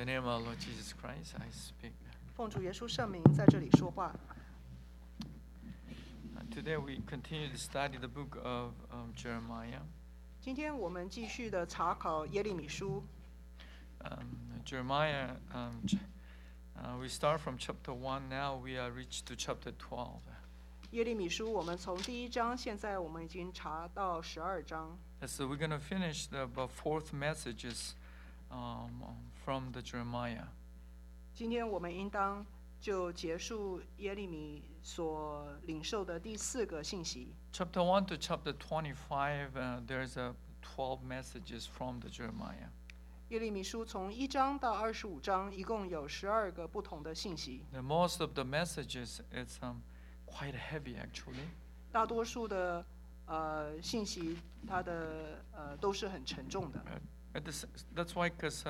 name of our Lord Jesus Christ, I speak. 奉主耶稣圣名在这里说话。 Today we continue to study the book of Jeremiah. 今天我们继续的查考耶利米书。 Jeremiah, we start from chapter 1, now we are reached to chapter 12. 耶利米书我们从第1章，现在我们已经查到12章。 So we're going to finish the about fourth messages from the Jeremiah. 今天我们应当就结束耶利米所领受的第4个信息。 Chapter 1 to chapter 25, there's 12 messages from the Jeremiah. 耶利米书从1章到25章，一共有12个不同的信息。 Most of the messages, it's quite heavy actually. 大多数的信息，它的都是很沉重的。 That's why, because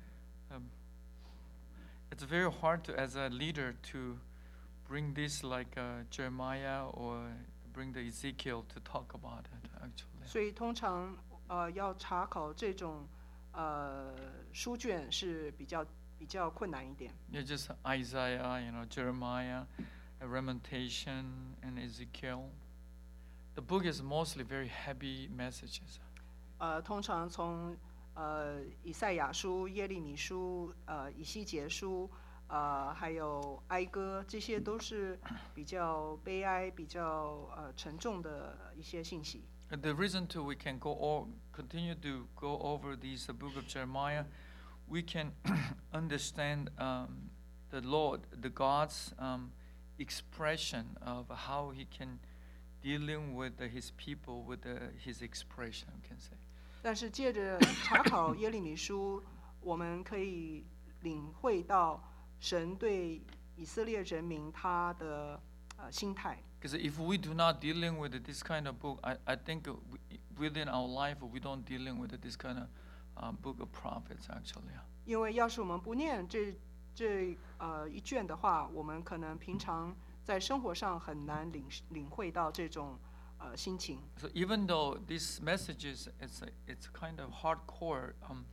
it's very hard to, as a leader, to bring this like Jeremiah or bring the Ezekiel to talk about it actually. 所以通常要查考这种书卷是比较困难一点。 Yeah, just Isaiah, Jeremiah, Lamentation, and Ezekiel. The book is mostly very heavy messages. 通常从以赛亚书、耶利米书、以西结书，还有哀歌，这些都是比较悲哀、比较沉重的一些信息。 The reason too we can continue to go over this book of Jeremiah, we can understand the Lord, the God's expression of how He can dealing with His people, with His expression, we can say. 但是借着查考耶利米书，我们可以领会到神对以色列人民他的心态。 Because if we do not dealing with this kind of book, I think within our life we don't dealing with this kind of book of prophets actually. 因为要是我们不念这一卷的话，我们可能平常在生活上很难领会到这种心情。 So even though these messages, it's kind of hardcore,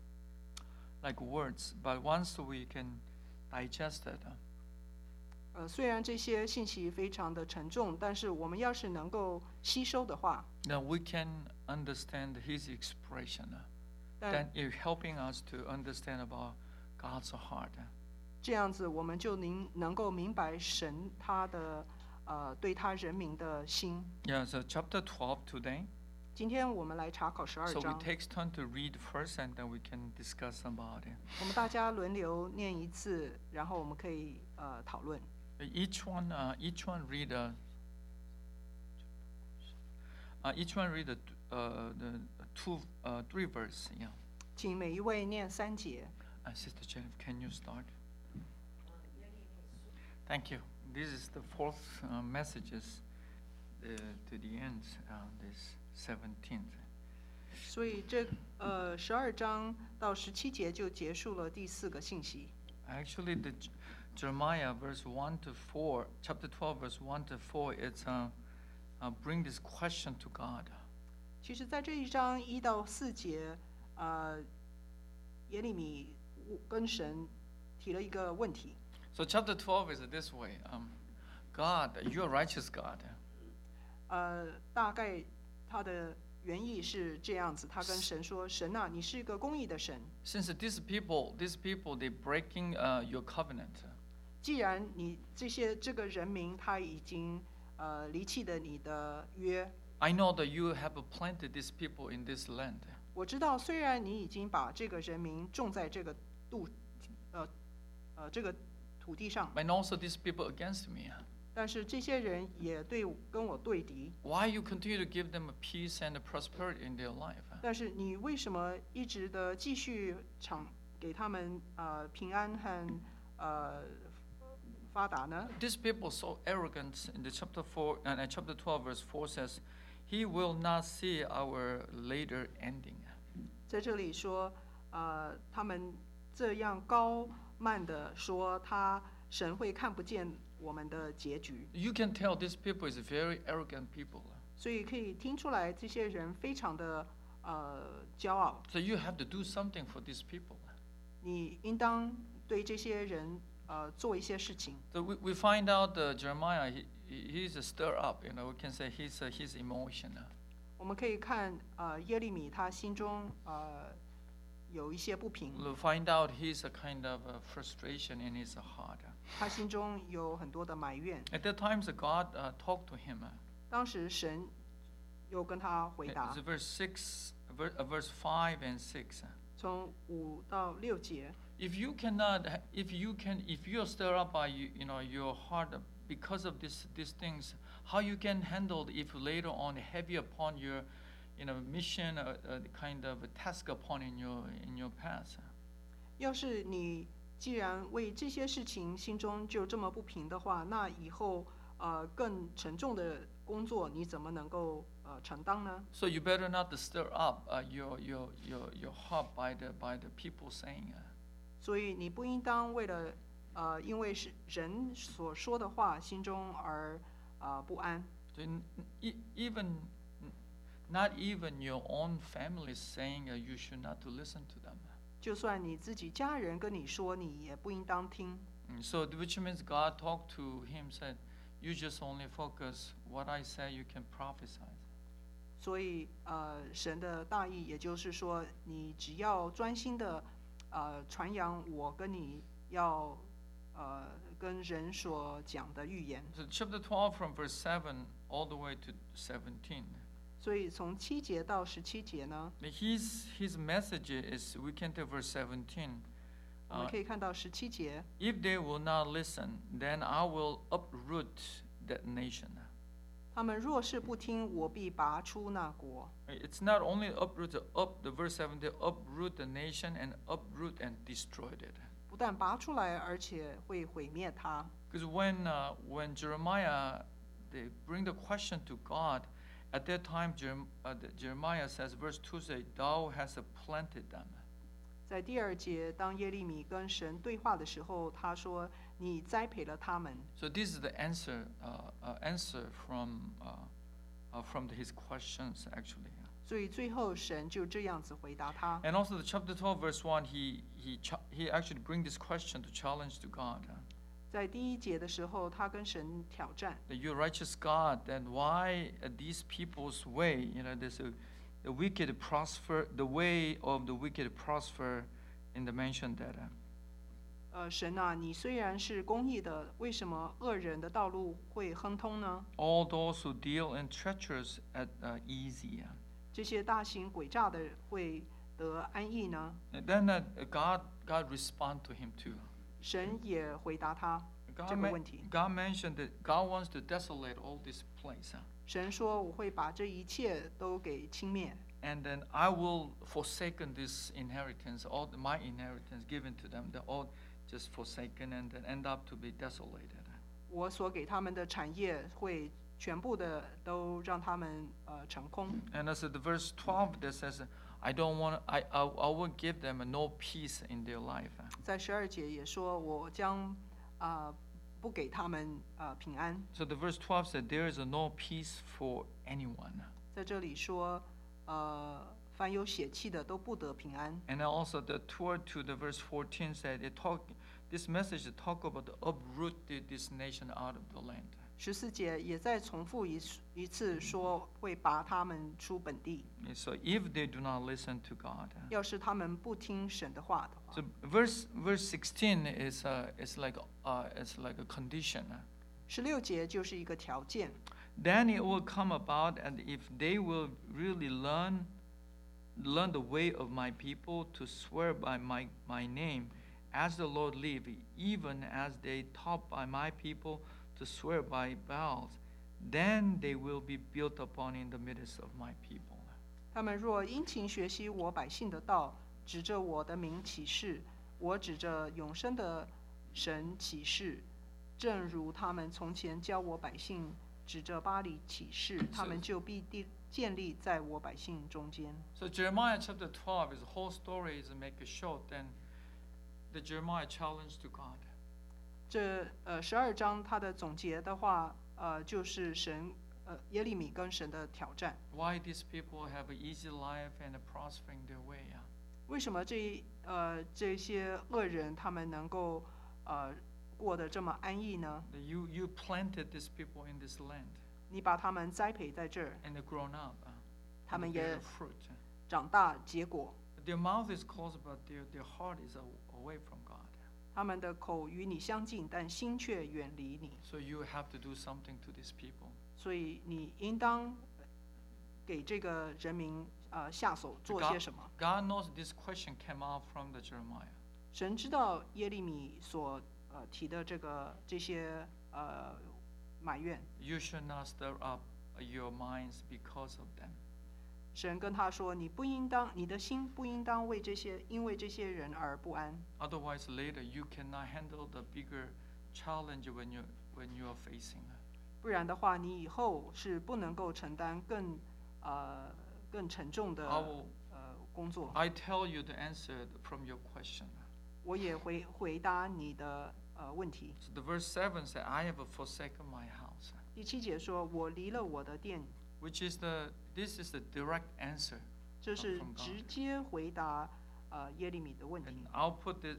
like words, but once we can digest it. 虽然这些信息非常的沉重，但是我们要是能够吸收的话， Now we can understand His expression. Then it's helping us to understand about God's heart. 这样子我们就能够明白神他的对他人民的心。 Yeah, so chapter 12 today. 今天我们来查考12 So we 章。 take turn to read first, and then we can discuss about it. 我们大家轮流念一次，然后我们可以讨论。 Each one read the 3 verse. Yeah. 请每一位念3节。 Sister Jennifer, can you start? Thank you. This is the 4th messages to the end. This 17th. 所以这12章到17节就结束了第4个信息。 Actually, the Jeremiah verse 1 to 4, chapter 12 verse 1 to 4, it's bring this question to God. 其实在这一章1到4节，耶利米跟神提了一个问题。 So chapter 12 is this way. God, you're a righteous God. 大概他的原意是这样子，他跟神说：“神啊，你是一个公义的神。” Since these people, they breaking your covenant. 既然你这个人民他已经离弃了你的约。 I know that you have planted these people in this land. 我知道，虽然你已经把这个人民种在这个这个土地上， But also these people against me. 但是这些人也跟我对敌。 Why you continue to give them a peace and a prosperity in their life? 但是你为什么一直的继续给他们平安和发达呢？ These people so arrogant. In the chapter 4 and chapter 12 verse 4 says, "He will not see our later ending." 在这里说，他们这样高慢的说，神会看不见我们的结局。 You can tell these people is very arrogant people. 所以可以听出来，这些人非常的骄傲。 So you have to do something for these people. 你应当对这些人做一些事情。 So we find out Jeremiah, he's a stir up, we can say his emotion. 我们可以看耶利米他心中有一些不平， We'll find out he's a kind of frustration in his heart. 他心中有很多的埋怨。 At that time, God talked to him. 当时神又跟他回答 It's， verse 5 and 6. 从5到6节。 If you are stirred up by your heart because of these things, how you can handle if later on heavy upon your mission, kind of a task upon in your past. 要是你既然为这些事情心中就这么不平的话，那以后更沉重的工作你怎么能够承担呢？ So you better not stir up your heart by the people saying. 所以你不应当为了因为是人所说的话心中而不安。 So not even your own family saying you should not to listen to them. 就算你自己家人跟你说，你也不应当听。 So which means God talked to him, said, "You just only focus what I say. You can prophesy." 所以神的大意也就是说，你只要专心的传扬我跟你要跟人所讲的预言。 So chapter 12 from verse 7 all the way to 17. 所以从7节到17节呢， His message is, we can take verse 17. 我们可以看到17节， If they will not listen, then I will uproot that nation. 他们若是不听，我必拔出那国。 It's not only the verse 17, uproot the nation and uproot and destroy it. 不但拔出来，而且会毁灭它。 Because when Jeremiah, they bring the question to God, at that time Jeremiah says, verse 2 says, "Thou hast planted them." 在第2节，当耶利米跟神对话的时候，他说：“你栽培了他们。” So this is the answer from his questions actually. 所以最后神就这样子回答他。 And also the chapter 12 verse 1, he actually bring this question to challenge to God. 在第1节的时候，他跟神挑战。 That you righteous God, then why these people's way, the wicked prosper, the way of the wicked prosper in the mentioned that. 神啊，你虽然是公义的，为什么恶人的道路会亨通呢？ All those who deal in treacherous at easy. 这些大行诡诈的会得安逸呢？ And then God respond to him too. 神也回答他这个问题。 God mentioned that God wants to desolate all this place. 神说：“我会把这一切都给轻灭。” And then I will forsaken this inheritance, all my inheritance given to them, they're all just forsaken and then end up to be desolated. 我所给他们的产业会全部的都让他们成空。 And as the verse 12 that says, I will give them no peace in their life. 在12节也说：“我将不给他们平安。” So the verse 12 said, there is no peace for anyone. 在这里说，凡有血气的都不得平安。 And also the toward to the verse 14 said, this message talk about the uproot this nation out of the land. 14节也再重复一次说，会拔他们出本地。 So if they do not listen to God. 要是他们不听神的话的话。 So verse 16 is like a condition. 16节就是一个条件。 Then it will come about, and if they will really learn the way of my people to swear by my name, as the Lord live, even as they taught by my people to swear by Baals, then they will be built upon in the midst of my people. 他们若殷勤学习我百姓的道，指着我的名起誓，我指着永生的神起誓，正如他们从前教我百姓指着巴黎起誓，他们就必建立在我百姓中间。 So Jeremiah chapter 12, his whole story is to make it short. Then the Jeremiah challenge to God. 这12章它的总结的话，就是耶利米跟神的挑战。 Why these people have an easy life and a prospering their way? 为什么这些恶人他们能够过得这么安逸呢？ You planted these people in this land, 你把他们栽培在这儿， and they've grown up. 他 And 们 they 也 bear fruit. 长大结果， Their mouth is closed, but their heart is away from God. 他们的口与你相近，但心却远离你。 So you have to do something to these people. 所以你应当给这个人民下手做些什么？ God knows this question came out from the Jeremiah. 神知道耶利米所提的这些埋怨。 You should not stir up your minds because of them. 神跟他说：“你的心不应当因为这些人而不安。 Otherwise, later you cannot handle the bigger challenge when you are facing. 不然的话，你以后是不能够承担更沉重的工作。 I tell you the answer from your question. 我也回答你的问题。 So the verse 7 says, I have forsaken my house. 第7节说：“我离了我的殿。” This is the direct answer 这是 from God. 直接回答耶利米的问题。 And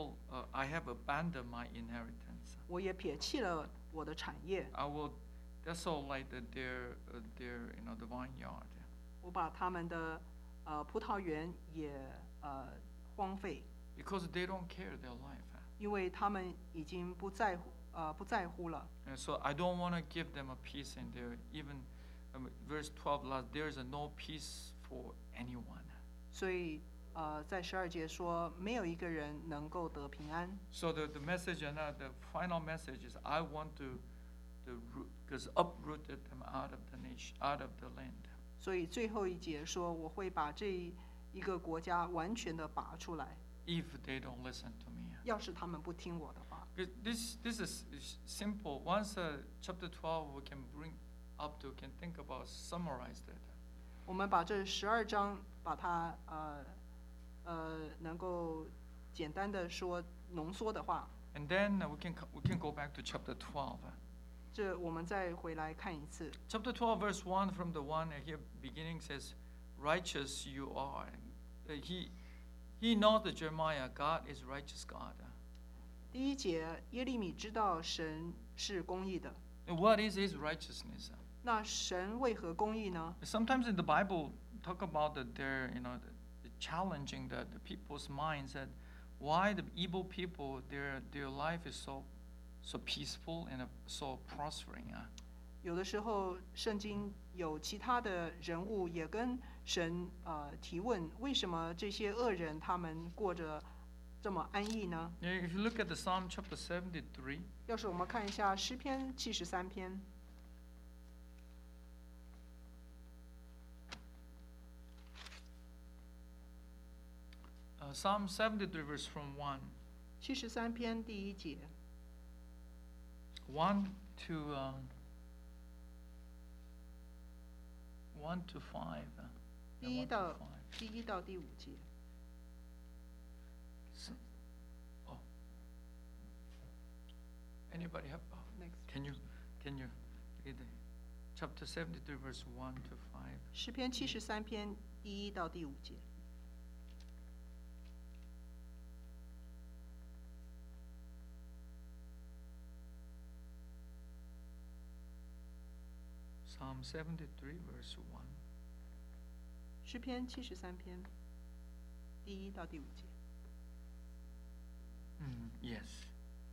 I have abandoned my inheritance. 我也撇弃了我的产业， I will desolate their the vineyard. 我把他们的葡萄园也荒废， Because they don't care their life. 因为他们已经不在乎了。 And so I don't want to give them a peace in there. Even verse 12, there is no peace for anyone. 所以在12节说，没有一个人能够得平安。 So the message and the final message is, I want to because uprooted them out of the nation, out of the land. 所以最后一节说，我会把这一个国家完全的拔出来， If they don't listen to me. 要是他们不听我的话。 This is simple. Once chapter 12 we can bring up to, can think about, summarize that. 我们把这12章把它能够简单的说浓缩的话， And then we can go back to chapter 12. 这我们再回来看一次。 Chapter 12 verse 1 from the one here beginning says, righteous you are. He knows that Jeremiah, God is righteous God. 第1节，耶利米知道神是公义的。 And what is his righteousness? 那神为何公义呢？ Sometimes in the Bible talk about that they're challenging the people's minds that why the evil people their life is so peaceful and so prospering. 有的时候，圣经有其他的人物也跟神提问：为什么这些恶人他们过着这么安逸呢？ If you look at the Psalm chapter 73, 要是我们看一下诗篇73篇， Psalm 73 verse from 1 73篇第1节， 1 to 1 to 5. 第 1 1 to 到 5. 第5节。 Oh. Anybody have? Next. Can you read chapter 73 verse 1 to 5? 诗篇73篇第1到第5节。 Psalm 73 verse 1. 诗篇73篇第1到第5节。 Yes.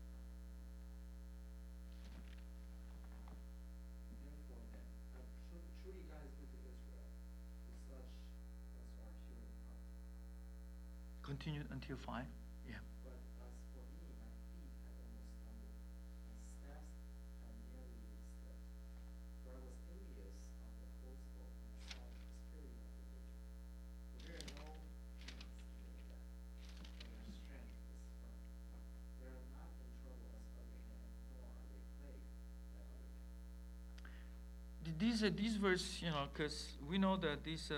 Therefore then, how truly God is good to Israel, to such as are pure in heart. Continue until 5. Yeah. But as for me, my feet had almost stumbled, my steps had nearly slipped. For I was envious of the boastful and I saw the prosperity of the wicked. For there are no kings in their death, and their strength is firm. They are not in trouble as other men, nor are they plagued by other men. These verse, because we know that these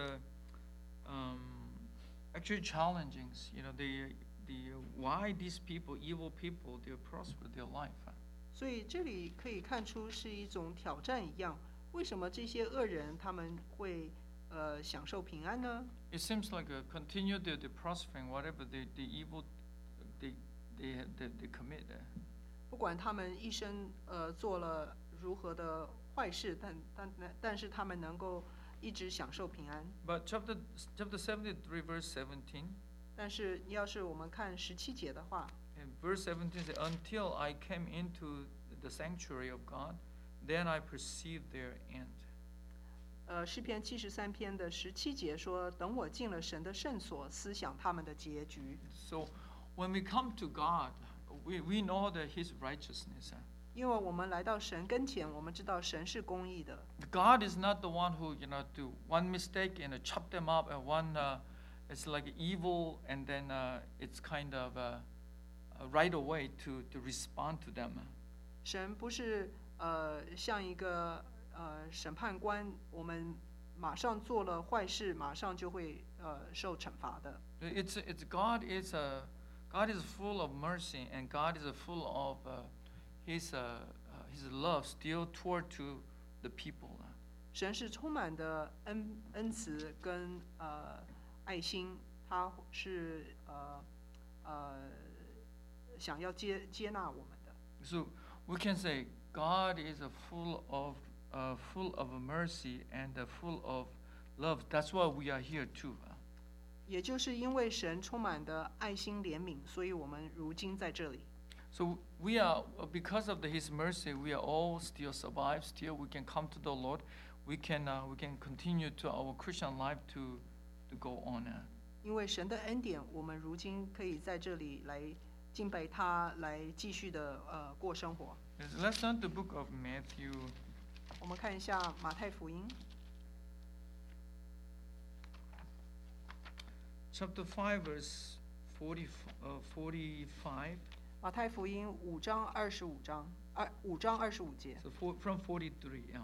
actually challenging, why these people, evil people, they prosper their life. 所以这里可以看出是一种挑战一样。为什么这些恶人他们会享受平安呢？ It seems like continue the prospering whatever the evil they commit. 不管他们一生做了如何的坏事，但是他们能够一直享受平安。 But chapter 73 verse 17. 但是要是我们看17节的话， And verse 17 says, "Until I came into the sanctuary of God, then I perceived their end." 诗篇73篇的17节说：“等我进了神的圣所，思想他们的结局。” So when we come to God, we know that His righteousness. 因为我们来到神跟前，我们知道神是公义的。 God is not the one who do one mistake and chop them up, and one it's like evil, and then it's kind of right away to respond to them. 神不是像一个审判官，我们马上做了坏事，马上就会受惩罚的。 It's God is full of mercy, and God is full of His love still toward to the people. 神是充满的恩慈跟爱心，他是想要接纳我们的。 So we can say God is full of mercy and full of love. That's why we are here too. 也就是因为神充满的爱心怜悯，所以我们如今在这里。 So we are, because of His mercy, we are all still survive. Still, we can come to the Lord. We can continue to our Christian life to go on. 因为神的恩典，我们如今可以在这里来敬拜他，来继续的过生活。 Let's turn to the book of Matthew. 我们看一下马太福音 Chapter 5, verse 45. 马太福音5章25节。 So from 43. Yeah.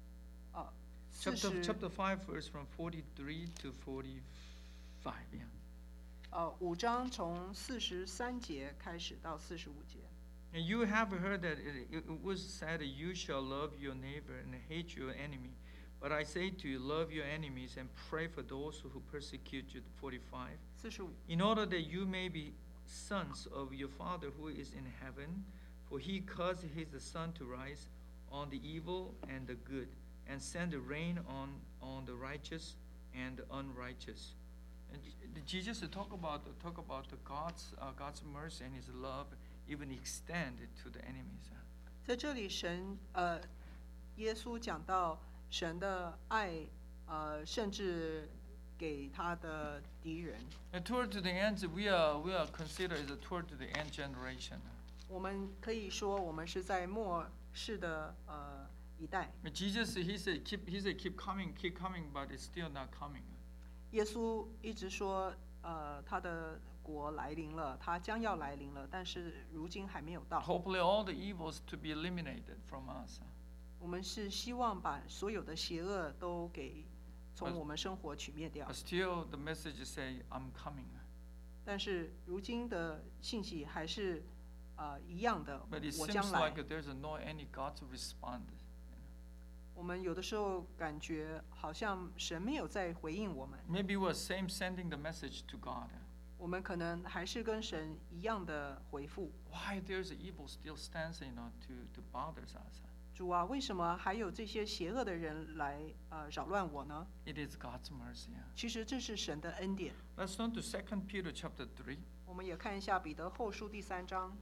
40 Chapter 5, verse from 43 to 45. Yeah. 5章从43节开始到45节。 And you have heard that it was said, "You shall love your neighbor and hate your enemy." But I say to you, love your enemies and pray for those who persecute you. 45. 45 In order that you may be sons of your Father who is in heaven, for He causes His sun to rise on the evil and the good, and send the rain on the righteous and the unrighteous. And Jesus talk about the God's mercy and His love, even extended to the enemies. 在这里耶稣讲到神的爱，甚至给他的敌人。 And toward to the end, we are considered as a toward to the end generation. 我们可以说，我们是在末世的一代。 But Jesus, he said keep coming, but it's still not coming. 耶稣一直说，他的国来临了，他将要来临了，但是如今还没有到。 Hopefully, all the evils to be eliminated from us. 我们是希望把所有的邪恶都从我们生活取灭掉 But。still, the message say, "I'm coming." 但是如今的信息还是一样的 But it， 我 seems 将来。 like there's no any God to respond. 我们有的时候感觉好像神没有在回应我们， Maybe we're sending the message to God. 我们可能还是跟神一样的回复。 Why there's evil still stands, to bother us? 主啊，为什么还有这些邪恶的人来扰乱我呢？ It is God's mercy. 其实这是神的恩典。 Let's turn to 2 Peter chapter 3. 我们也看一下彼得后书第3章，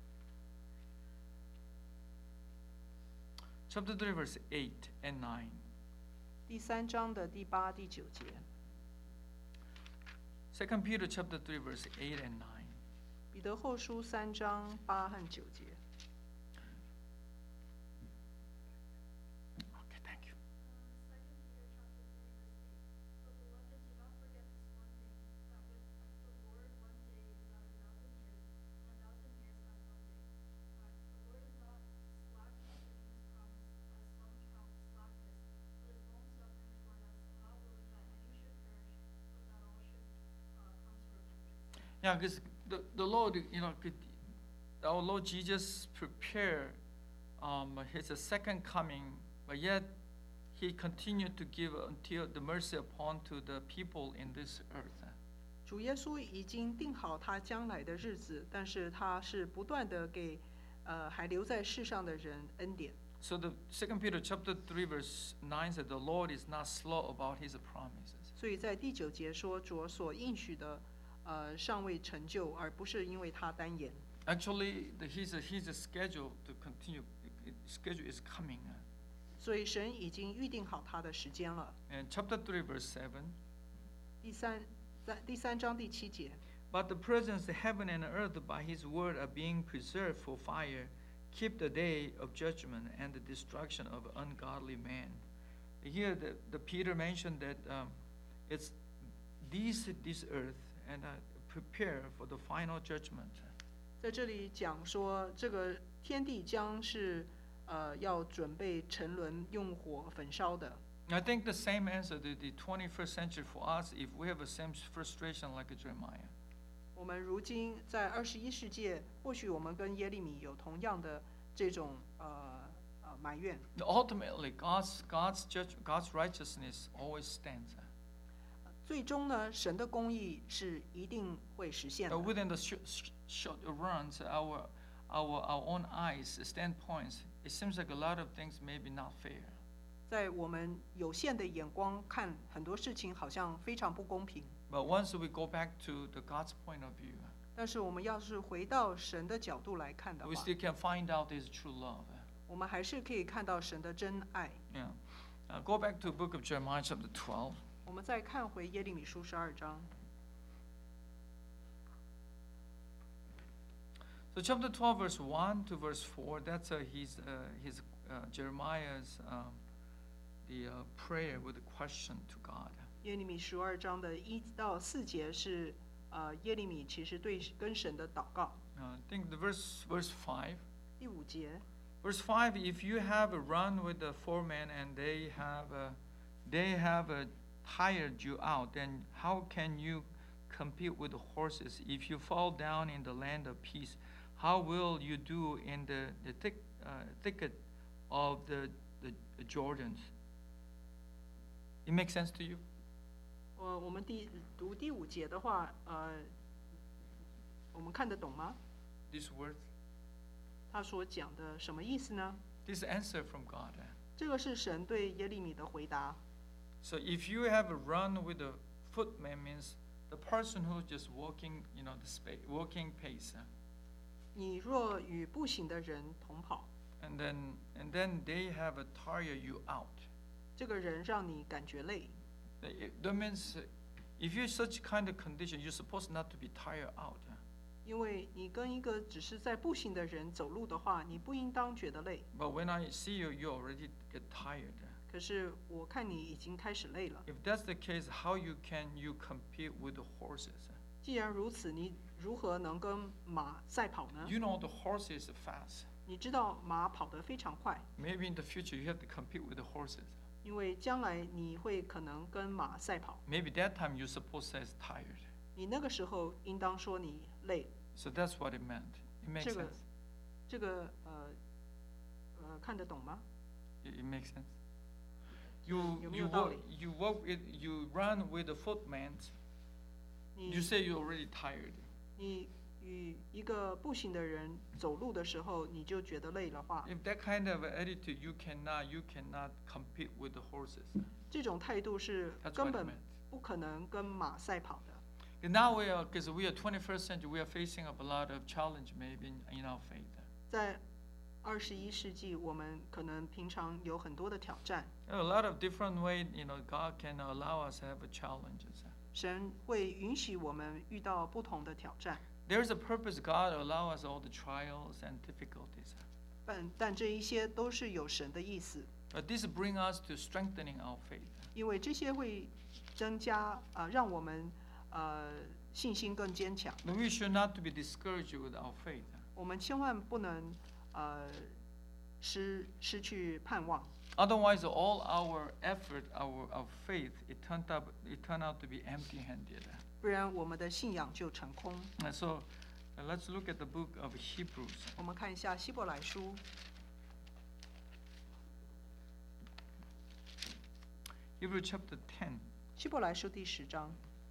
Chapter 3, verse 8 and 9. 第3章的第8、第9节。 2 Peter chapter 3, verse 8 and 9. 彼得后书3章8和9节。 Okay, thank you. 2 Peter chapter 3, verse 8. But beloved, do not forget this one thing, that with the Lord 1 day is as 1,000 years, and 1,000 years as 1 day. The Lord is not slack concerning His promise, as some count slackness, but is long-suffering toward us, not willing that any should perish, but that all should come to repentance. Yeah, because the Lord, our Lord Jesus prepared His second coming, but yet he continued to give until the mercy upon to the people in this earth. 主耶稣已经定好他将来的日子，但是他是不断的给还留在世上的人恩典。 So the 2 Peter chapter 3 verse 9 said, "The Lord is not slow about His promises." 所以在第9节说，主所应许的尚未成就，而不是因为他单言。 Actually, His schedule to continue. Schedule is coming. 所以神已经预定好他的时间了。 And chapter 3 verse 7. 第3章第7节。 But the presence of heaven and earth by His word are being preserved for fire. Keep the day of judgment and the destruction of ungodly man. Here, the Peter mentioned that it's this earth and prepare for the final judgment. 在这里讲说，这个天地将是要准备沉沦，用火焚烧的。 I think the same answer to the 21st century for us if we have the same frustration like Jeremiah. 我们如今在21世纪，或许我们跟耶利米有同样的这种埋怨。 Ultimately, God's righteousness always stands. 最终呢，神的公义是一定会实现的。 Within the short runs, our own eyes standpoints, it seems like a lot of things maybe not fair. 在我们有限的眼光看很多事情，好像非常不公平。 But once we go back to the God's point of view, 但是我们要是回到神的角度来看的 we 话， still can find out His true love. 我们还是可以看到神的真爱。 Yeah. Go back to the book of Jeremiah, chapter 12. 我们再看回耶利米书12章。 So chapter 12, verse 1 to verse 4, that's Jeremiah's prayer with a question to God. 耶利米12章的1到4节是耶利米其实跟神的祷告。 I think the verse 5. 第5节， Verse 5, if you have a run with the foreman and they have tired you out, then how can you compete with the horses? If you fall down in the land of peace, how will you do in the thicket of the Jordans? It makes sense to you? 我们读第5节的话，我们看得懂吗？ These words, 他所讲的什么意思呢？ this answer from God. 这个是神对耶利米的回答。 So if you have a run with the footman means the person who's just walking, walking pace. 你若与步行的人同跑， And then they have a tire you out. 这个人让你感觉累。 That means if you're such kind of condition, you're supposed not to be tired out. 因为你跟一个只是在步行的人走路的话，你不应当觉得累。 But when I see you, you already get tired. 可是我看你已经开始累了。 If that's the case, how can you compete with the horses? 既然如此，你如何能跟马赛跑呢？ You know the horse is fast. 你知道马跑得非常快， Maybe in the future you have to compete with the horses. 因为将来你会可能跟马赛跑。 Maybe that time you're supposed to say tired. 你那个时候应当说你累。 So that's what it meant. It makes 这个 sense. 这个看得懂吗？ It makes sense. You 有没有道理？ you run with the footman. You 你 say you're already tired. 你与一个步行的人走路的时候，你就觉得累的话， If that kind of attitude, you cannot compete with the horses. 这种态度是 That's 根 what it 本 meant. 不可能跟马赛跑的。 And now because we are 21st century, we are facing up a lot of challenge maybe in our faith. 在21世纪，我们可能平常有很多的挑战， There are a lot of different ways, God can allow us to have challenges. 神会允许我们遇到不同的挑战， There's a purpose God allow us all the trials and difficulties. 但这一些都是有神的意思， But this bring us to strengthening our faith. 因为这些会增加让我们信心更坚强。 But we should not to be discouraged with our faith. 我们千万不能失去盼望， Otherwise, all our effort, our faith, it turned out to be empty-handed. 不然我们的信仰就成空。 And so, let's look at the book of Hebrews. 我们看一下希伯来书 Hebrew chapter 10. 希伯来书第10章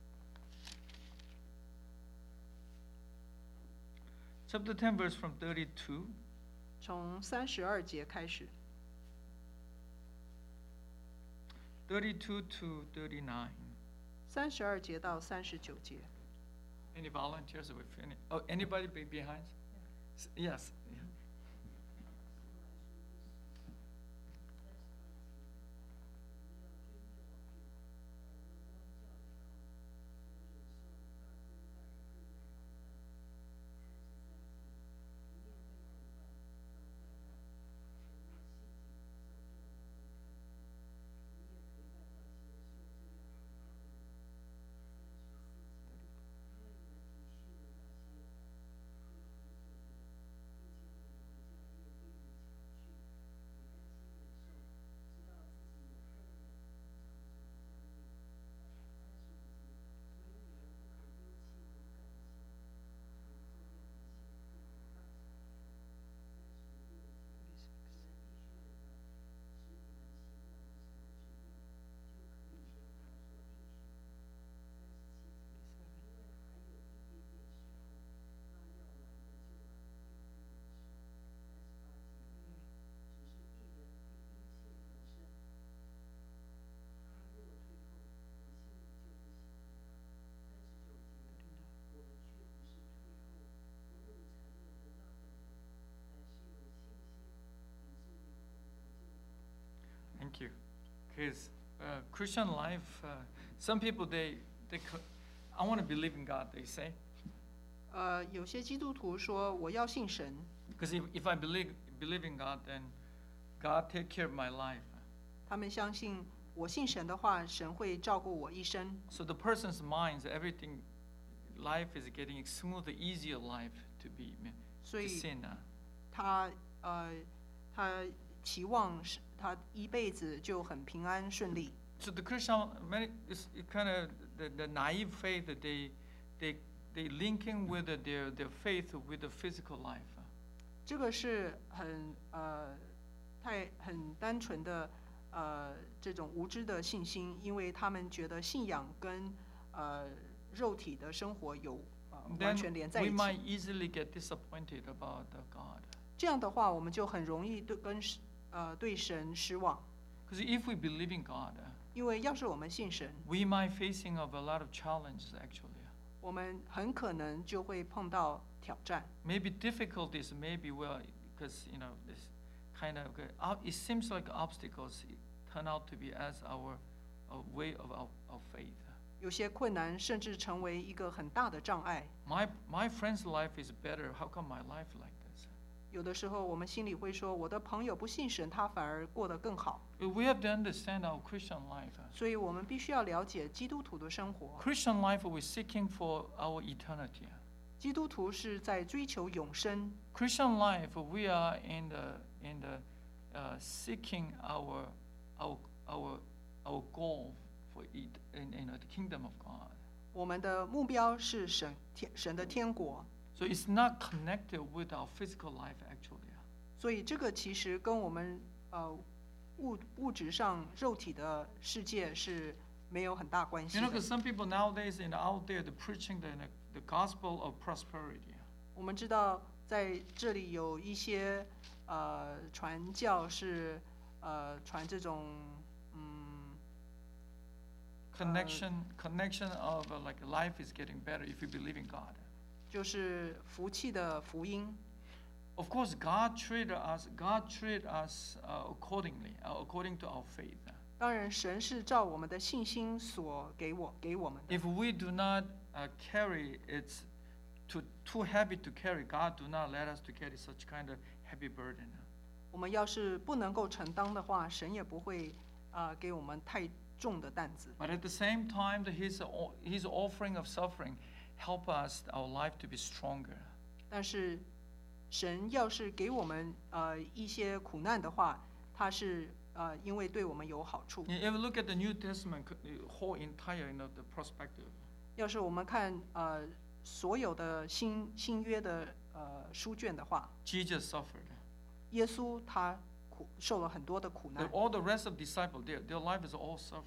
Chapter 10, verse from 32. 从32节开始， 32 to 39. 32节到39节。 Any volunteers? We finish. Oh, anybody behind? Yes. Yeah. ，Thank you. Because Christian life, some people I want to believe in God. They say, 有些基督徒说我要信神， because if I believe in God, then God take care of my life. 他们相信我信神的话，神会照顾我一生。 So the person's minds, everything, life is getting smoother, easier life to be 所 to 以 sin. 他期望是他一辈子就很平安顺利。 So the Christian, is kind of the naive faith that they linking with their faith with the physical life. 这个是很单纯的这种无知的信心，因为他们觉得信仰跟肉体的生活有完 Then 全连在 we 一 might 起。 easily get disappointed about God. 这样的话，我们就很容易对神失望， Because if we believe in God, 因为要是我们信神， we might facing of a lot of challenges actually. 我们很可能就会碰到挑战。 Maybe difficulties, maybe because this kind of it seems like obstacles turn out to be as our way of our faith. 有些困难甚至成为一个很大的障碍。 My friend's life is better. How come my life like this? 有的时候我们心里会说，我的朋友不信神，他反而过得更好。 We have to understand our Christian life. 所以我们必须要了解基督徒的生活。 Christian life, we're seeking for our eternity. 基督徒是在追求永生。 Christian life, we are in the seeking our goal for it in the kingdom of God. 我们的目标是神的天国。 So it's not connected with our physical life actually. 所以这个其实跟我们物质上肉体的世界是没有很大关系 You know, 的 because some people nowadays out there they're preaching the gospel of prosperity. 我们知道在这里有一些传教是传这种 Connection of like life is getting better if you believe in God. 就是福气的福音。 Of course, God treated us accordingly, according to our faith. 当然，神是照我们的信心所给我们的。 If we do not carry it's too heavy to carry, God do not let us to carry such kind of heavy burden. 我们要是不能够承担的话，神也不会给我们太重的担子。 But at the same time, His offering of suffering help us our life to be stronger. 但是，神要是给我们一些苦难的话，他是因为对我们有好处。 If you look at the New Testament, the whole entire the perspective. 要是我们看所有的新约的书卷的话， Jesus suffered. 耶稣他受了很多的苦难， All the rest of disciples, their life is all suffered.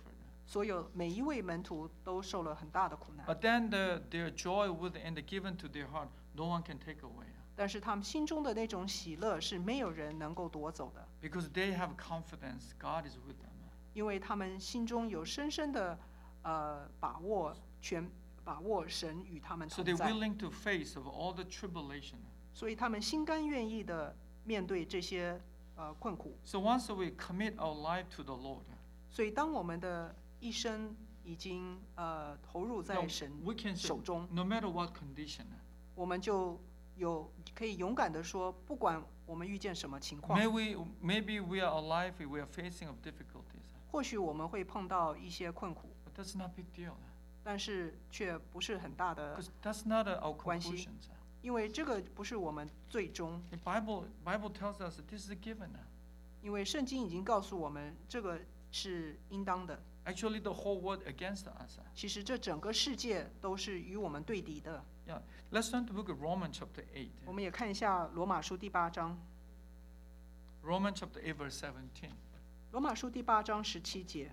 所有每一位门徒都受了很大的苦难， But then their joy within the given to their heart, no one can take away. 但是他们心中的那种喜乐是没有人能够夺走的， Because they have confidence God is with them. 因为他们心中有深深的把握神与他们 So 同 they're 在， willing to face of all the tribulation. 所以他们心甘愿意的面对这些困苦。 So once we commit our life to the Lord, 所以当我们的一生已经投入在 now 神 we can say, 手中， no matter what condition, 我们就可以勇敢的说，不管我们遇见什么情况， maybe we are alive, we are facing of difficulties. 或许我们会碰到一些困苦， But that's not a big deal. 但是却不是很大的， Because that's not our 关系。 conclusions. 因为这个不是我们最终， The Bible tells us that this is a given. 因为圣经已经告诉我们这个是应当的。 Actually, the whole world against us. 其实这整个世界都是与我们对敌的。 Yeah. Let's turn to the book of Romans chapter 8. 我们也看一下罗马书第8章， Romans chapter 8 verse 17. 罗马书第8章17节，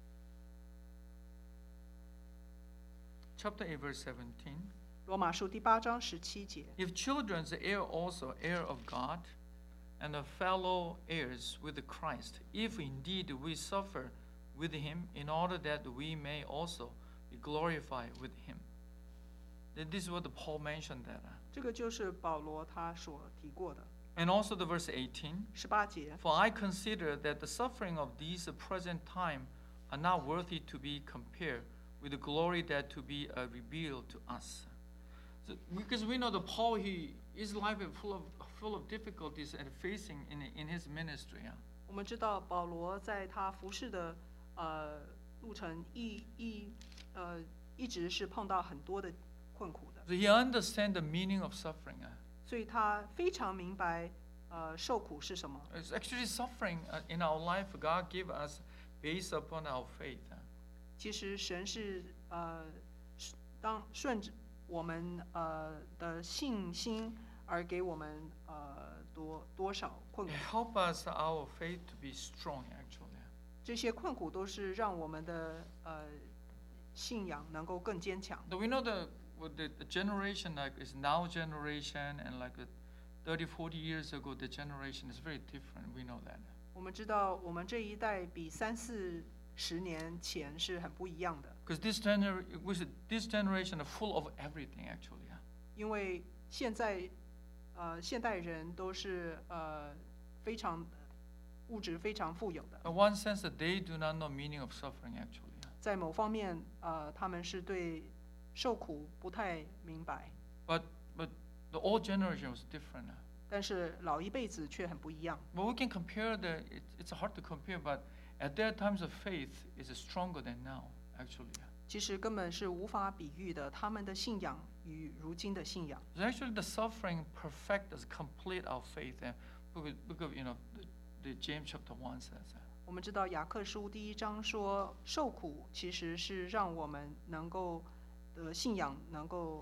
Chapter 8 verse 17. 罗马书第8章17节。 If children, the heir also, heir of God, and the fellow heirs with Christ, if indeed we suffer with him, in order that we may also be glorified with him. This is what Paul mentioned that. 这个就是保罗他所提过的 And also the verse 18. 18节。 For I consider that the suffering of this present time are not worthy to be compared with the glory that to be revealed to us. So, because we know that Paul, his life is full of difficulties and facing in his ministry. 我们知道保罗在他服侍的路程一直是碰到很多的困苦的， So he understands the meaning of suffering. 所以他非常明白受苦是什么。 It's actually suffering in our life God gave us based upon our faith. 其实神是当顺着我们的信心而给我们多少困 It 苦， help us our faith to be strong actually. 这些困苦都是让我们的信仰能够更坚强。 Though we know the generation like is now generation and like 30, 40 years ago the generation is very different. We know that. 我们知道我们这一代比30-40年前是很不一样的， Because this generation is full of everything actually. 因为现代人都是非常物质非常富有的， In one sense that they do not know meaning of suffering actually. 在某方面他们是对受苦不太明白， But the old generation was different. 但是老一辈子却很不一样。 But we can compare it's hard to compare, but at their times of faith is stronger than now actually. 其实根本是无法比喻的，他们的信仰与如今的信仰。 So actually the suffering perfect us, complete our faith. And book of the James chapter 1 says that. 我们知道雅各书第1章说，受苦其实是让我们能够信仰能够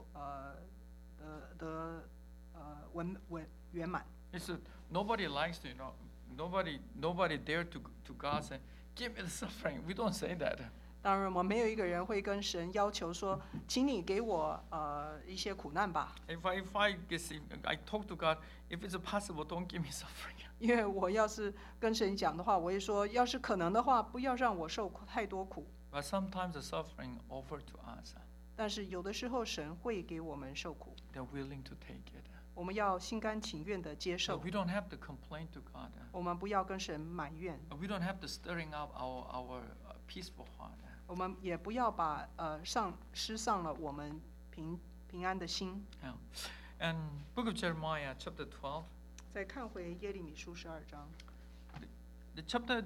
圆满。 It's nobody likes to, nobody dare to God say, give me the suffering. We don't say that. 当然，我没有一个人会跟神要求说，请你给我一些苦难吧。 If I talk to God, if it's possible, don't give me suffering. 因为我要是跟神讲的话，我会说，要是可能的话，不要让我受太多苦。 But sometimes the suffering offered to us, 但是有的时候，神会给我们受苦， they're willing to take it. 我们要心甘情愿的接 So 受。 we don't have to complain to God. 我们不要跟神埋怨， We don't have to stirring up our peaceful heart. 我们也不要把失丧了我们平安的心。 Yeah. And book of Jeremiah, chapter 12. 再看回耶利米书12章， The chapter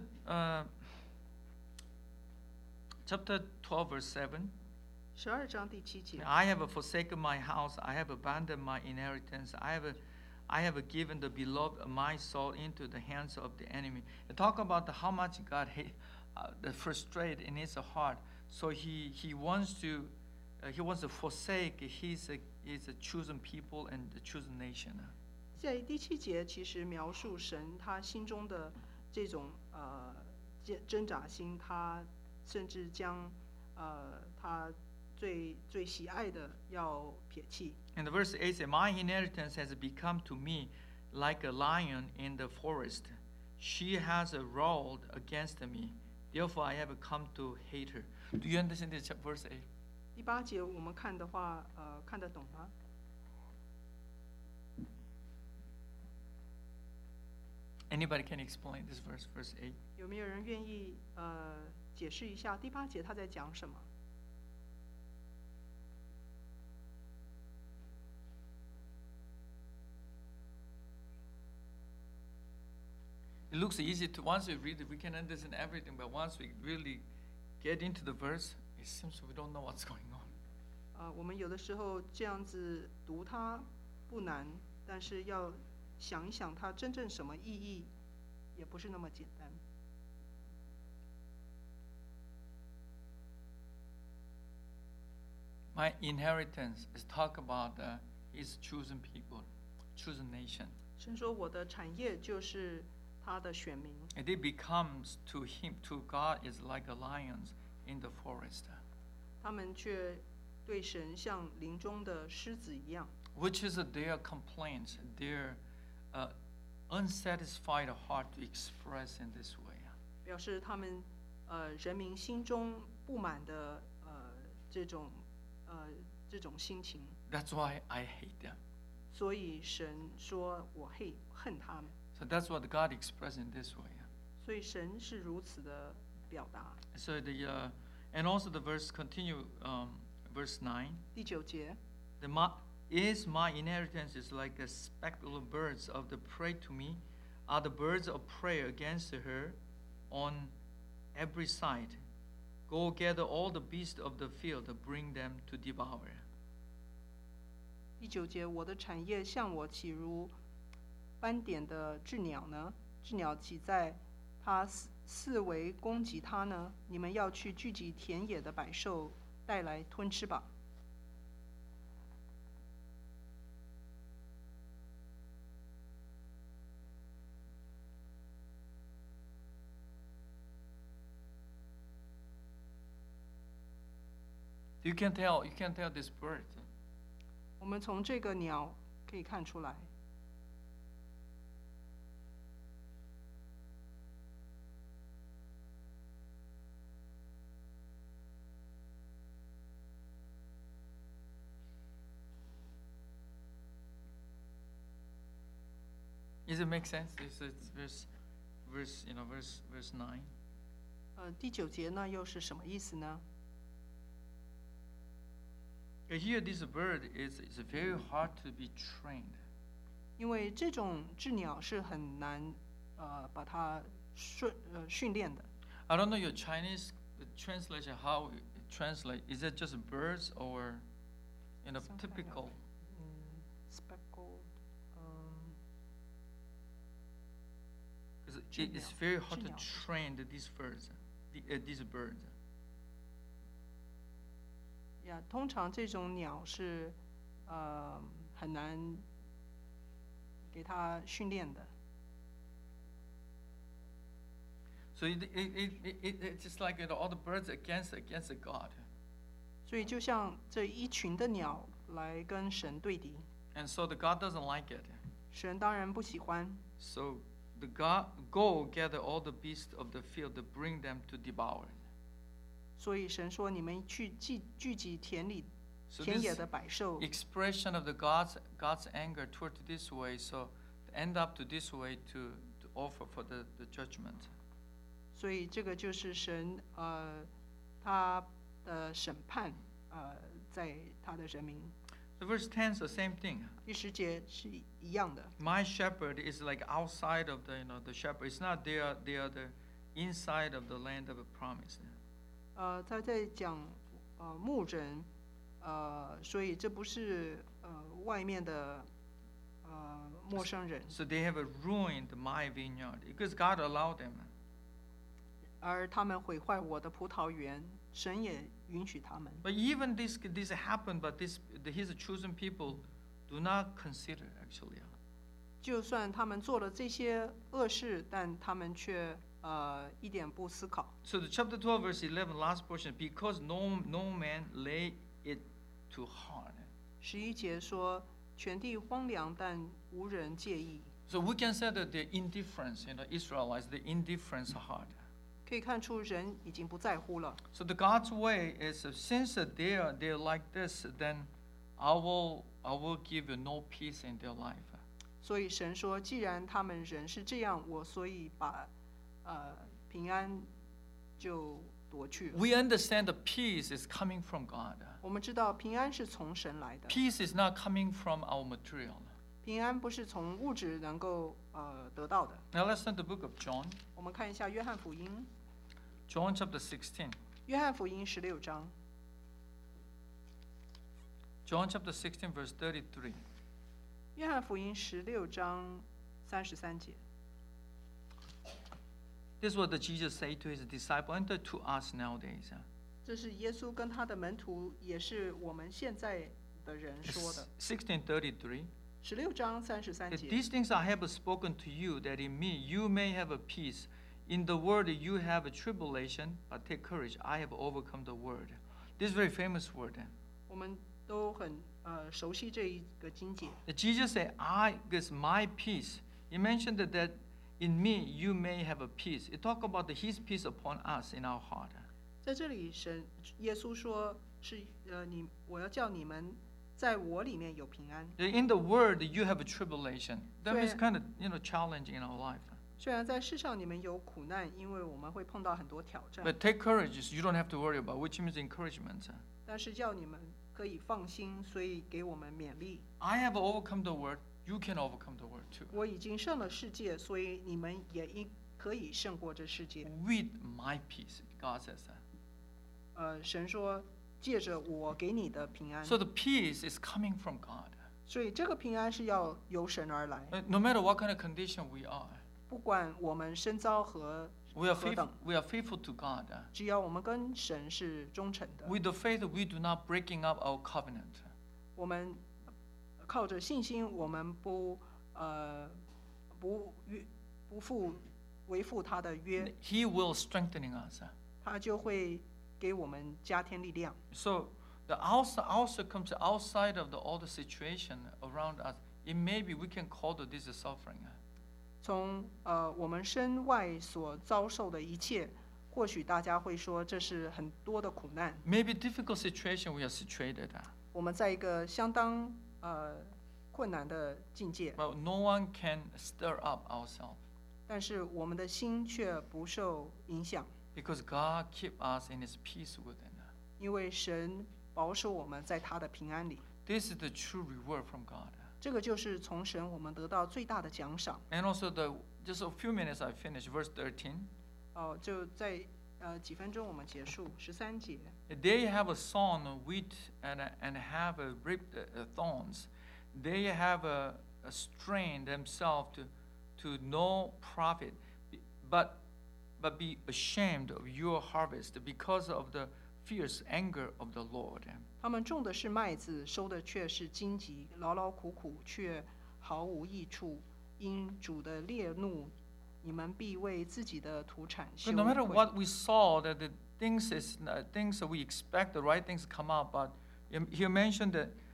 12, verse 7. 12章第7节。 I have forsaken my house. I have abandoned my inheritance. I have given the beloved of my soul into the hands of the enemy. They talk about how much God frustrated in his heart. So he wants to forsake his chosen people and the chosen nation. 在第7节，其实描述神他心中的这种挣扎心，他甚至将他最喜爱的要撇弃。 And the verse 8 says, My inheritance has become to me like a lion in the forest. She has roared against me. Therefore I have come to hate her. Do you understand this verse 8? 第8节我们看的话，看得懂吗？ Anybody can explain this verse 8? 有没有人愿意解释一下第8节他在讲什么？ It looks easy to, once we read it, we can understand everything, but once we really get into the verse, it seems we don't know what's going on. 我们有的时候这样子读它不难，但是要想一想它真正什么意义，也不是那么简单。 My inheritance is talk about his chosen people, chosen nation. 神说我的产业就是他的选民， And it becomes to him, to God, is like a lions in the forest, 他们却对神像林中的狮子一样， which is their complaints, their unsatisfied heart to express in this way. 表示他们人民心中不满的这种心情。 That's why I hate them. 所以神说我恨他们， So that's what God expressed in this way. 所以神是如此的表达。 So and also the verse continue, verse 9. 第9节， My inheritance is like a spectacle of birds of the prey to me, are the birds of prey against her on every side. Go gather all the beasts of the field, bring them to devour. 第9节，我的产业像我岂如斑点的鸷鸟呢？鸷鸟岂在它四围攻击它呢？你们要去聚集田野的百兽，带来吞吃吧。 You can tell this bird. 我们从这个鸟可以看出来， Does it make sense? It's verse 9. 第9节呢又是什么意思呢？ Here, this bird is very hard to be trained. 因为这种鸷鸟是很难把它训练的。 I don't know your Chinese translation, how it translate. Is it just birds or, Some kind of- typical? speckled， Because Chin it's liao, very hard chin to liao. train these birds. These birds. 呀，通常这种鸟是很难给它训练的。 So it's just like all the birds against God. 所以就像这一群的鸟来跟神对敌， And so the God doesn't like it. 神当然不喜欢， So the God go gather all the beasts of the field to bring them to devour. 所以神说你们去聚集田野 So 的 this 百兽， expression of the God's anger toward this way, so end up to this way to offer for the judgment. 所以这个就是神他的审判在他的人民。 The verse 10 is the same thing. 第10节是一样的， My shepherd is like outside of the shepherd. It's not they are the inside of the land of a promise. 他在讲牧人，所以这不是外面的陌生人， So they have ruined my vineyard because God allowed them. 而他们毁坏我的葡萄园，神也允许他们。 But even this happened, but his chosen people do not consider actually. 就算他们做了这些恶事，但他们却一点不思考。 So the chapter 12, verse 11, last portion, because no man lay it to heart. 11节说，全地荒凉，但无人介意。 So we can say that the indifference, Israelites, the indifference heart. 可以看出人已经不在乎了。 So the God's way is since they're like this, then I will give you no peace in their life. 所以神说，既然他们人是这样，我所以把平安就夺去了。 We understand the peace is coming from God. 我们知道平安是从神来的， Peace is not coming from our material. 平安不是从物质能够得到的。 Now let's turn to the book of John. 我们看一下约翰福音， John chapter 16. 约翰福音16章， John chapter 16, verse 33. 约翰福音16章33节。 This is what the Jesus said to his disciple and to us nowadays. 这是耶稣跟他的门徒，也是我们现在的人说的。 16:33. 16章33 That 节， these things I have spoken to you, that in me you may have a peace. In the world you have a tribulation, but take courage, I have overcome the world. This is very famous word. 我们都很熟悉这一个经节。 That Jesus said, I give my peace. He mentioned that in me you may have a peace. It talk about his peace upon us in our heart. 在这里，耶稣说是我要叫你们在我里面有平安。 In the world you have a tribulation. That means So- kind of challenging in our life. 虽然在世上你们有苦难，因为我们会碰到很多挑战， But take courage, you don't have to worry about, which means encouragement. 但是叫你们可以放心，所以给我们勉励。 I have overcome the world, you can overcome the world too. 我已经胜了世界，所以你们也可以胜过这世界。 With my peace, God says that. 神说，借着我给你的平安， So the peace is coming from God. 所以这个平安是要由神而来。 No matter what kind of condition we are, 不管我们身遭何 we are 何等， faithful to God. 只要我们跟神是忠诚的， With the faith, we do not breaking up our covenant. 我们靠着信心，我们不违负他的约， He will strengthening us. 他就会给我们加添力量。 So the our circumstance outside of all the situation around us, it maybe we can call this a suffering. 从我们身外所遭受的一切，或许大家会说这是很多的苦难。 Maybe difficult situation we are situated. 我们在一个相当困难的境界， But no one can stir up ourselves 但是我们的心却不受影响， because God keep us in His peace within. 因为神保守我们在他的平安里。 This is the true reward from God. 这个就是从神我们得到最大的奖赏。 And also just a few minutes I finish verse 13. 就在几分钟我们结束13节。 They have a sown wheat and have reaped thorns. They have strained themselves to no profit, but be ashamed of your harvest because of the fierce anger of the Lord. 他们种的是麦子，收的却是荆棘，劳劳苦苦却毫无益处。因主的烈怒，你们必为自己的土产羞 But no matter 愧。 what we saw, that the things that we expect, the right things come out. But he mentioned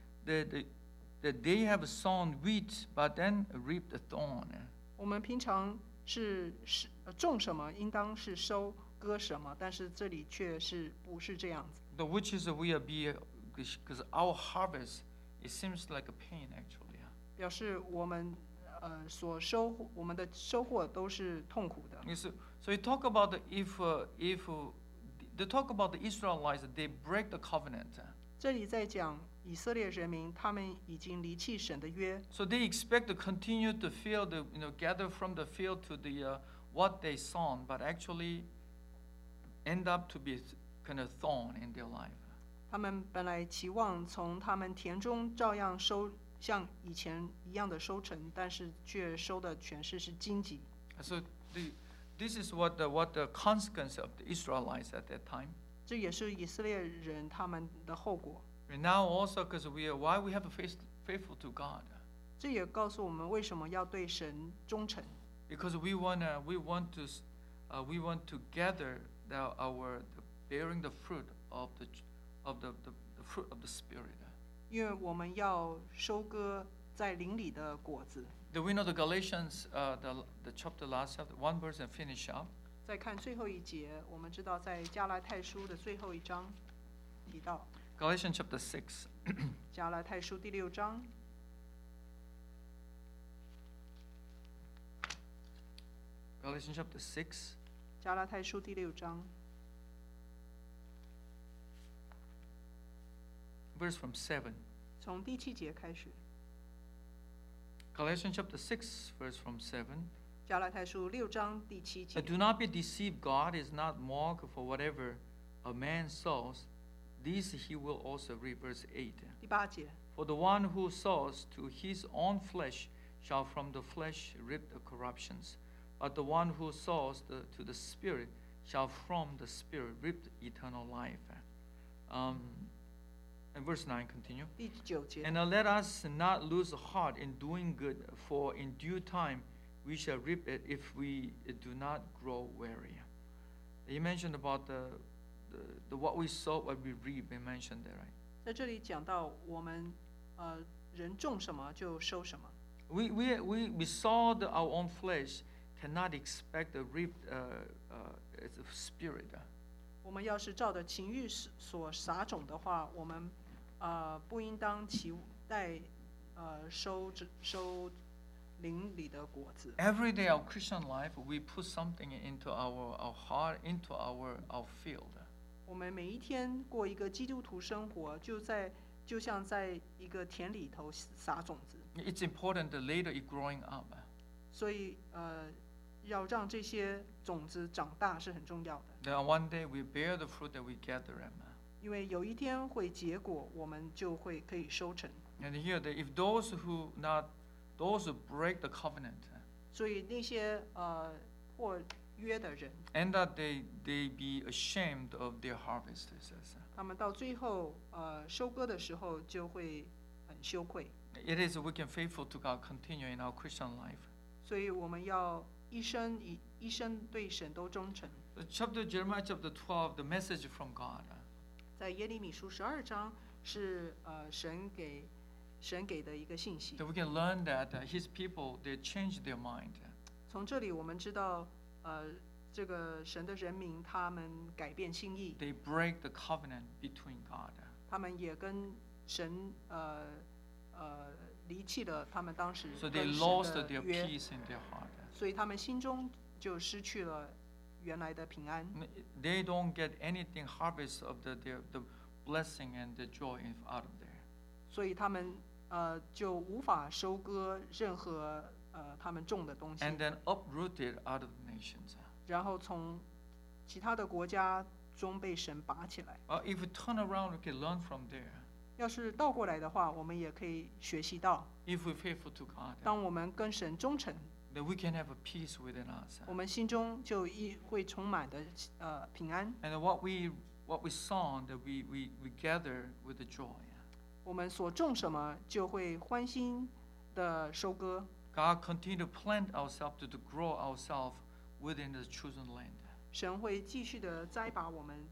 that they have sown wheat, but then reaped the thorn. 我们平常是种什么，应当是收割什么，但是这里却不是这样子。 Which is we are because our harvest, it seems like a pain actually. 表示我们我们的收获都是痛苦的。 So you talk about if they talk about the Israelites, they break the covenant. 这里在讲以色列人民，他们已经离弃神的约， So they expect to continue to gather from the field to the what they sown, but actually end up to be kind of thorn in their life. 他们本来期望从他们田中照样收，像以前一样的收成，但是却收的全是荆棘。 So this is what the consequence of the Israelites at that time. 这也是以色列人他们的后果。 And now also because why we have to be faithful to God. 这也告诉我们为什么要对神忠诚， Because we want to we want to gather bearing the fruit of the fruit of the Spirit. 因为我们要收割在灵里的果子。 Do we know the Galatians, the chapter last chapter, one verse and finish up? 再看最后一节，我们知道在加拉太书的最后一章提到， Galatians chapter 6. 加拉太书第6章， Galatians chapter 6, 加拉太书第6章 verse from 7. 从第7节开始。 Galatians chapter 6, verse from 7. 加拉太书6章第7节。 Do not be deceived, God is not mocked, for whatever a man sows, this he will also reap. Verse 8. 第8节， For the one who sows to his own flesh shall from the flesh reap the corruptions, but the one who sows to the Spirit shall from the Spirit reap the eternal life. And verse 9 continue. 第9节。 And let us not lose heart in doing good, for in due time we shall reap it if we do not grow weary. You mentioned about the what we sow, what we reap. You mentioned that, right? 在这里讲到我们人种什么就收什么。 We saw our own flesh cannot expect to reap as a spirit. 我们要是照着情欲所撒种的话，我们不应当期待收灵里的果子。 Every day our Christian life, we put something into our heart, into our field. 我们每一天过一个基督徒生活，就像在一个田里头撒种子。 It's important that later it growing up. 所以要让这些种子长大是很重要的。 That one day we bear the fruit that we gather them. 因为有一天会结果，我们就可以收成。 And here, if those who break the covenant, 所以那些破约的人， and that they be ashamed of their harvest, it says. 他们到最后收割的时候就会很羞愧。 It is we can faithful to God continue in our Christian life. 所以我们要一生对神都忠诚。 Jeremiah chapter 12, the message from God. 在耶利米书12章是神给的一个信息。 That we can learn that His people they change their mind. 从这里我们知道，这个神的人民他们改变心意， They break the covenant between God. 他们也跟神离弃了他们当时 So 跟 they 神 lost 的 their 约， peace in their heart. 所以他们心中就失去了原来的平安。 They don't get anything harvest of the blessing and the joy out of there. 所以他们就无法收割任何他们种的东西， And then uprooted out of the nations. 然后从其他的国家中被神拔起来。 If we turn around, we can learn from there. 要是倒过来的话，我们也可以学习到， If we're faithful to God, 当我们跟神忠诚， that we can have a peace within us. 我们心中就会充满的平安。 And what we sow, that we gather with the joy. 我们所种什么，就会欢欣的收割。 God continue to plant ourselves to grow ourselves within the chosen land. 神会继续的栽拔我们，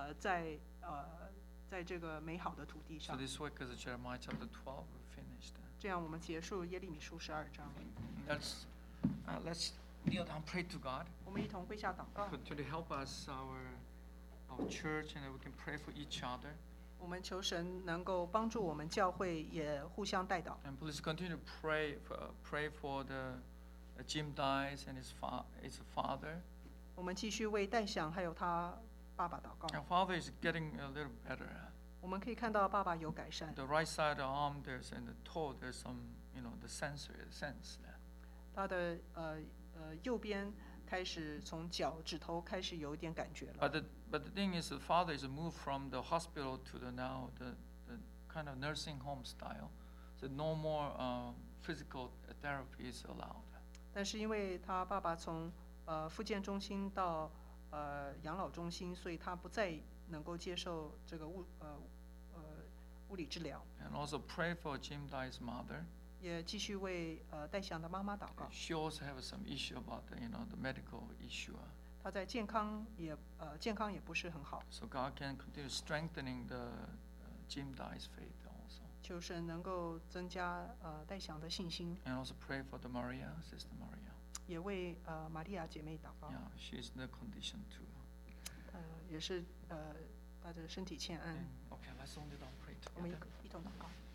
在这个美好的土地 So 上。 this week is Jeremiah chapter 12. We finished. 这样，我们结束耶利米书12章。 Let's kneel down, pray to God. 我们一同跪下祷告。 To help us, our church, and that we can pray for each other. 我们求神能够帮助我们教会，也互相代祷。 And please continue to pray for the Jim Dice and his father. 我们继续为戴想还有他爸爸祷告。 And father is getting a little better. 我们可以看到爸爸有改善， The right side of the arm, and the toe, there's some, the sense. 他的右边开始从脚趾头开始有一点感觉了。 But the thing is, the father is moved from the hospital to the kind of nursing home style, so no more physical therapy is allowed. 但是因为他爸爸从复健中心到养老中心，所以他不再能够接受这个物理治疗。 And also pray for Jim Dai's mother. 也继续为戴想的妈妈祷告。 She also has some issue about the medical issue. 他在健康也不是很好， So God can continue strengthening the Jim Dai's faith also. 求神能够增加戴翔的信心， And also pray for the Sister Maria. 也为玛利亚姐妹祷告， Yeah, she is in the condition too. 也是她的身体欠安， Okay, let's only don't pray 我们 together. 一同祷告。